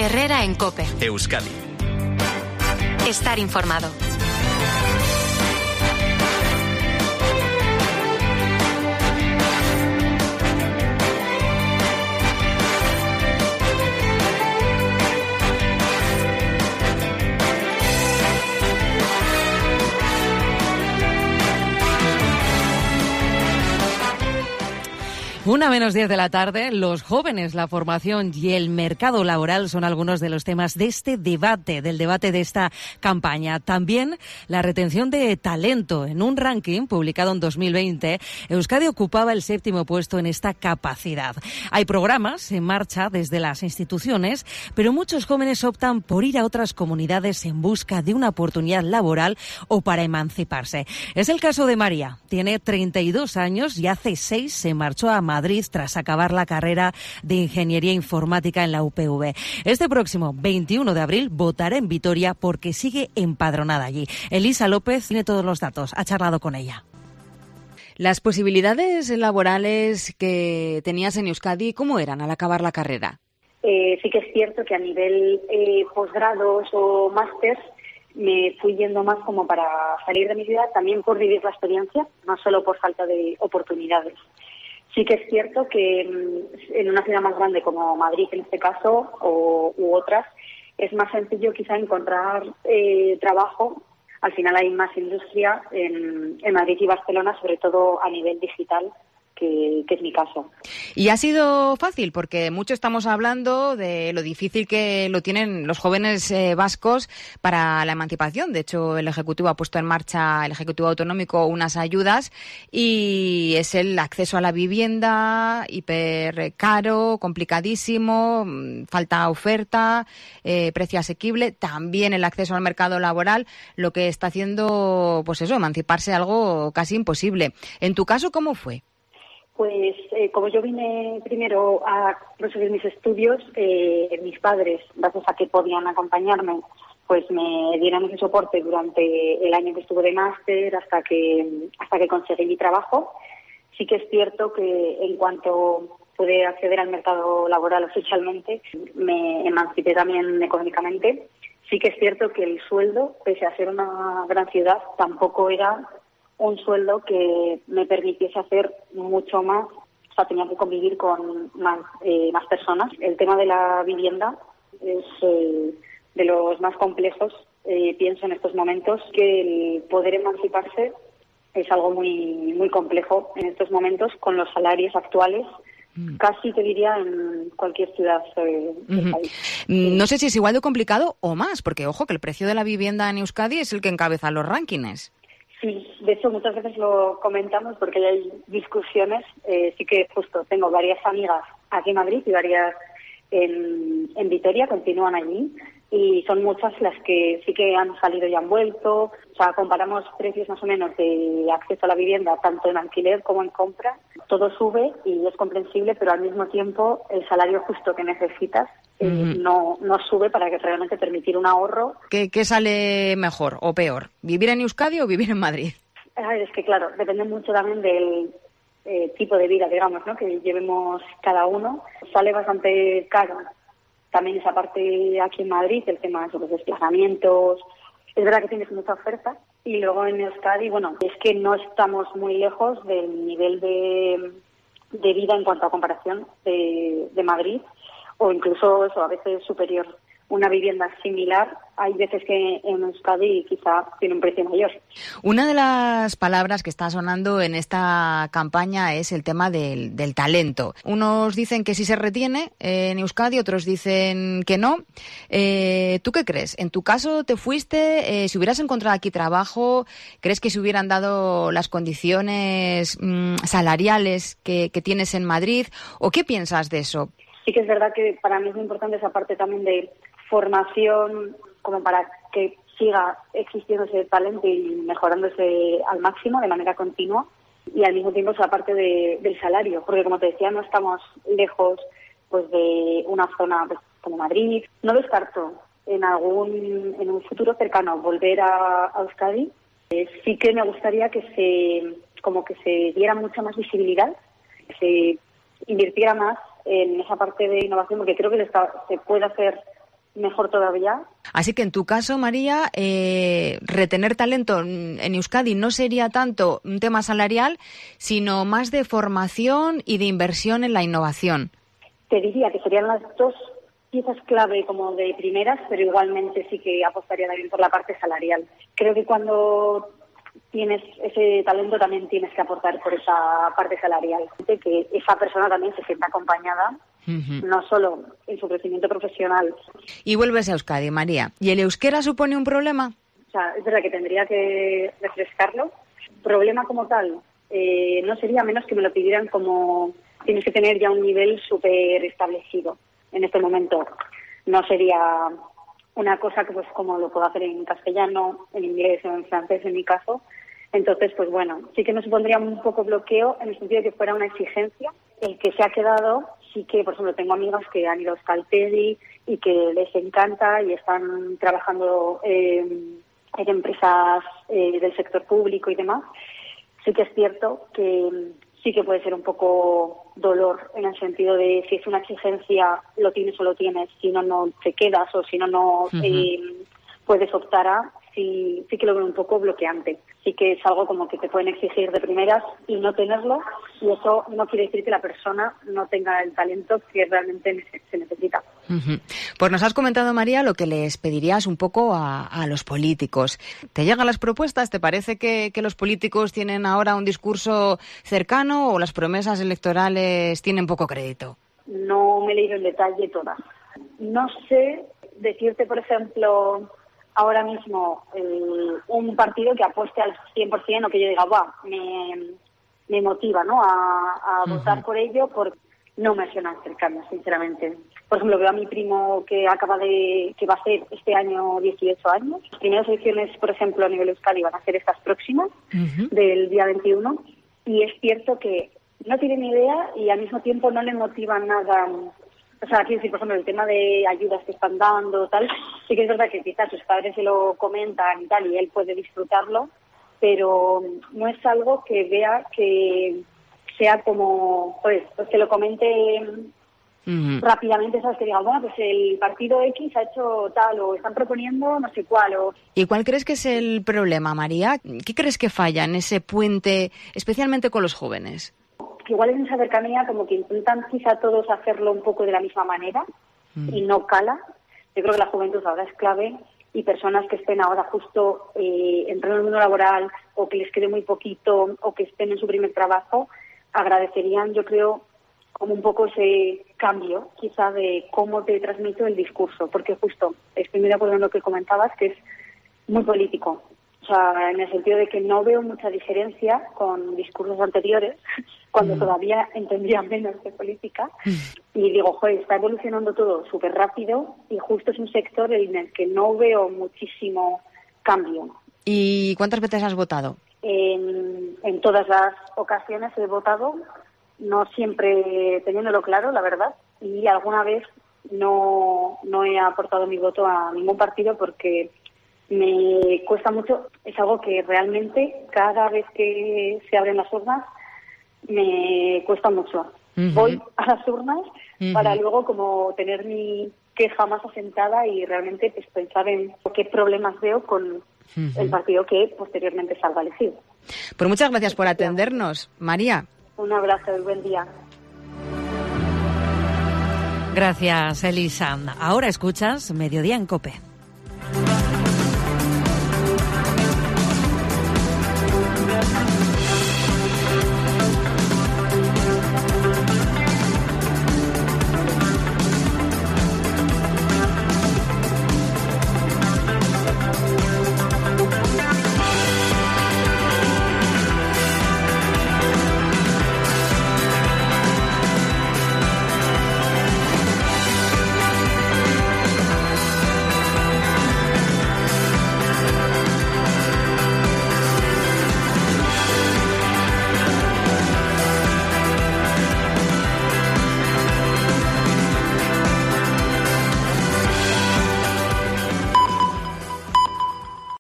Herrera en COPE. Euskadi. Estar informado. Una menos 10 de la tarde, los jóvenes, la formación y el mercado laboral son algunos de los temas de este debate, del debate de esta campaña. También la retención de talento. En un ranking publicado en 2020, Euskadi ocupaba el 7º puesto en esta capacidad. Hay programas en marcha desde las instituciones, pero muchos jóvenes optan por ir a otras comunidades en busca de una oportunidad laboral o para emanciparse. Es el caso de María. Tiene 32 años y hace 6 se marchó a Madrid tras acabar la carrera de Ingeniería Informática en la UPV. Este próximo 21 de abril votará en Vitoria porque sigue empadronada allí. Elisa López tiene todos los datos. Ha charlado con ella. Las posibilidades laborales que tenías en Euskadi, ¿cómo eran al acabar la carrera? Sí que es cierto que a nivel posgrados o másters me fui yendo más como para salir de mi ciudad, también por vivir la experiencia, no solo por falta de oportunidades. Sí que es cierto que en una ciudad más grande como Madrid, en este caso, u otras, es más sencillo quizá encontrar trabajo. Al final hay más industria en Madrid y Barcelona, sobre todo a nivel digital, que es mi caso. Y ha sido fácil, porque mucho estamos hablando de lo difícil que lo tienen los jóvenes vascos para la emancipación. De hecho, el Ejecutivo ha puesto en marcha, el Ejecutivo Autonómico, unas ayudas y es el acceso a la vivienda hiper caro, complicadísimo, falta oferta, precio asequible, también el acceso al mercado laboral, lo que está haciendo, pues eso, emanciparse algo casi imposible. En tu caso, ¿cómo fue? Pues como yo vine primero a proseguir mis estudios, mis padres, gracias a que podían acompañarme, pues me dieron ese soporte durante el año que estuve de máster hasta que conseguí mi trabajo. Sí que es cierto que en cuanto pude acceder al mercado laboral oficialmente, me emancipé también económicamente. Sí que es cierto que el sueldo, pese a ser una gran ciudad, tampoco era un sueldo que me permitiese hacer mucho más. O sea, tenía que convivir con más personas. El tema de la vivienda es de los más complejos. Pienso en estos momentos que el poder emanciparse es algo muy, muy complejo en estos momentos con los salarios actuales. Casi te diría en cualquier ciudad del país. No sé si es igual de complicado o más, porque ojo que el precio de la vivienda en Euskadi es el que encabeza los rankings. Sí, de hecho muchas veces lo comentamos porque hay discusiones. Sí que justo tengo varias amigas aquí en Madrid y varias en Vitoria, continúan allí, y son muchas las que sí que han salido y han vuelto. O sea, comparamos precios más o menos de acceso a la vivienda, tanto en alquiler como en compra. Todo sube y es comprensible, pero al mismo tiempo el salario justo que necesitas no sube para que realmente permitir un ahorro. ¿Qué sale mejor o peor? ¿Vivir en Euskadi o vivir en Madrid? Es que claro, depende mucho también del tipo de vida, digamos, ¿no?, que llevemos cada uno. Sale bastante caro también esa parte aquí en Madrid, el tema de los desplazamientos. Es verdad que tienes mucha oferta. Y luego en Euskadi, bueno, es que no estamos muy lejos del nivel de vida en cuanto a comparación de Madrid, o incluso eso, a veces superior. Una vivienda similar, hay veces que en Euskadi quizá tiene un precio mayor. Una de las palabras que está sonando en esta campaña es el tema del talento. Unos dicen que sí se retiene en Euskadi, otros dicen que no. ¿Tú qué crees? En tu caso, ¿te fuiste? Si hubieras encontrado aquí trabajo, ¿crees que se hubieran dado las condiciones salariales que tienes en Madrid? ¿O qué piensas de eso? Sí que es verdad que para mí es muy importante esa parte también de formación, como para que siga existiendo ese talento y mejorándose al máximo de manera continua, y al mismo tiempo esa parte del salario, porque como te decía, no estamos lejos pues de una zona pues, como Madrid. No descarto en un futuro cercano volver a Euskadi. Sí que me gustaría que se diera mucha más visibilidad, que se invirtiera más en esa parte de innovación, porque creo que se puede hacer mejor todavía. Así que en tu caso, María, retener talento en Euskadi no sería tanto un tema salarial, sino más de formación y de inversión en la innovación. Te diría que serían las dos piezas clave como de primeras, pero igualmente sí que apostaría también por la parte salarial. Creo que cuando tienes ese talento también tienes que aportar por esa parte salarial, que esa persona también se sienta acompañada, no solo en su crecimiento profesional. Y vuelves a Euskadi, María. ¿Y el euskera supone un problema? O sea, es verdad que tendría que refrescarlo. Problema como tal no sería, menos que me lo pidieran como tienes que tener ya un nivel súper establecido. En este momento no sería una cosa que pues como lo puedo hacer en castellano, en inglés o en francés en mi caso. Entonces, pues bueno, sí que me supondría un poco bloqueo en el sentido de que fuera una exigencia. El que se ha quedado, sí que, por ejemplo, tengo amigas que han ido a Euskaltegi y que les encanta y están trabajando en empresas del sector público y demás. Sí que es cierto que sí que puede ser un poco dolor en el sentido de si es una exigencia, lo tienes o lo tienes, si no, no te quedas o si no, no puedes optar a, sí que lo veo un poco bloqueante. Sí que es algo como que te pueden exigir de primeras y no tenerlo, y eso no quiere decir que la persona no tenga el talento que realmente se necesita. Pues nos has comentado, María, lo que les pedirías un poco a los políticos. ¿Te llegan las propuestas? ¿Te parece que los políticos tienen ahora un discurso cercano o las promesas electorales tienen poco crédito? No me he leído en detalle todas. No sé decirte, por ejemplo, ahora mismo un partido que apueste al 100% o que yo diga, me motiva, ¿no?, a votar por ello, porque no me suenan cercanas, sinceramente. Por ejemplo, veo a mi primo que que va a hacer este año 18 años. Las primeras elecciones, por ejemplo, a nivel Euskadi van a ser estas próximas, del día 21, y es cierto que no tiene ni idea y al mismo tiempo no le motiva nada. O sea, quiero decir, por ejemplo, el tema de ayudas que están dando, tal, sí que es verdad que quizás sus padres se lo comentan y tal, y él puede disfrutarlo, pero no es algo que vea que sea como, pues que lo comente rápidamente, ¿sabes? Que diga, bueno, pues el partido X ha hecho tal, o están proponiendo no sé cuál, o... ¿Y cuál crees que es el problema, María? ¿Qué crees que falla en ese puente, especialmente con los jóvenes? Igual en esa cercanía como que intentan quizá todos hacerlo un poco de la misma manera y no cala. Yo creo que la juventud ahora es clave, y personas que estén ahora justo entrando en el mundo laboral o que les quede muy poquito o que estén en su primer trabajo agradecerían, yo creo, como un poco ese cambio quizá de cómo te transmito el discurso, porque justo estoy muy de acuerdo en lo que comentabas, que es muy político. O sea, en el sentido de que no veo mucha diferencia con discursos anteriores, cuando todavía entendía menos de política. Y digo, joder, está evolucionando todo súper rápido y justo es un sector en el que no veo muchísimo cambio. ¿Y cuántas veces has votado? En todas las ocasiones he votado, no siempre teniéndolo claro, la verdad, y alguna vez no he aportado mi voto a ningún partido porque me cuesta mucho. Es algo que realmente cada vez que se abren las urnas me cuesta mucho. Voy a las urnas para luego como tener mi queja más asentada y realmente pues pensar en qué problemas veo con el partido que posteriormente salga elegido. Pues muchas gracias por atendernos, María. Un abrazo y buen día. Gracias, Elisa. Ahora escuchas Mediodía en COPE.